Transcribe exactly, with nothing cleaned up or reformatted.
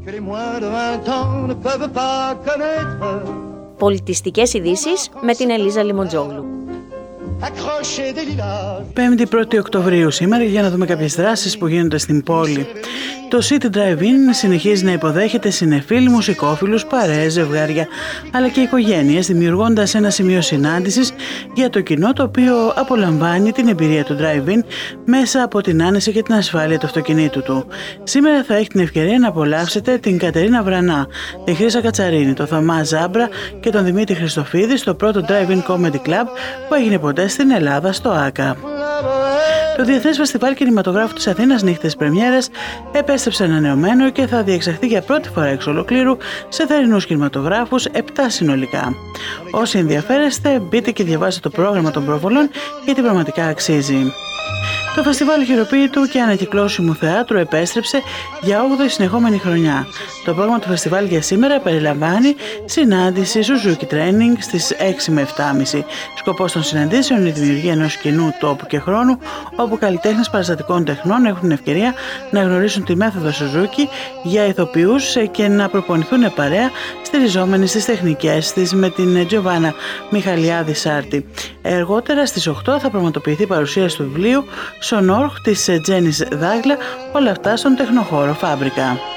Πολιτιστικές ειδήσεις με την Ελίζα Λιμοντζόγλου. Πέμπτη πρώτη Οκτωβρίου σήμερα, για να δούμε κάποιες δράσεις που γίνονται στην πόλη. Το City Drive-In συνεχίζει να υποδέχεται συνεφίλ, μουσικόφιλους, παρέες, ζευγάρια αλλά και οικογένειες, δημιουργώντας ένα σημείο συνάντησης για το κοινό, το οποίο απολαμβάνει την εμπειρία του Drive-In μέσα από την άνεση και την ασφάλεια του αυτοκινήτου του. Σήμερα θα έχει την ευκαιρία να απολαύσετε την Κατερίνα Βρανά, την Χρύσα Κατσαρίνη, τον Θωμά Ζάμπρα και τον Δημήτρη Χριστοφίδη στο πρώτο Drive-In Comedy Club που έγινε ποτέ στην Ελλάδα, στο ΆΚΑ. Το Διεθνές Φεστιβάλ Κινηματογράφου της Αθήνας Νύχτες Πρεμιέρας επέστρεψε ανανεωμένο και θα διεξαχθεί για πρώτη φορά εξ ολοκλήρου σε θερινούς κινηματογράφους, επτά συνολικά. Όσοι ενδιαφέρεστε, μπείτε και διαβάστε το πρόγραμμα των προβολών, γιατί πραγματικά αξίζει. Το φεστιβάλ χειροποίητου και ανακυκλώσιμου θεάτρου επέστρεψε για όγδοη συνεχόμενη χρονιά. Το πρόγραμμα του φεστιβάλ για σήμερα περιλαμβάνει συνάντηση Suzuki Training στις έξι με επτά και μισή. Σκοπός των συναντήσεων είναι η δημιουργία ενός κοινού τόπου και χρόνου, όπου καλλιτέχνες παραστατικών τεχνών έχουν την ευκαιρία να γνωρίσουν τη μέθοδο Suzuki για ηθοποιούς και να προπονηθούν παρέα, στηριζόμενοι στις τεχνικές της με την Τζοβάνα Μιχαλιάδη Σάρτη. Αργότερα στις οκτώ θα πραγματοποιηθεί παρουσίαση του βιβλίου Σονόρχ της Τζένις Δάγκλα, όλα αυτά στον τεχνοχώρο Φάμπρικα.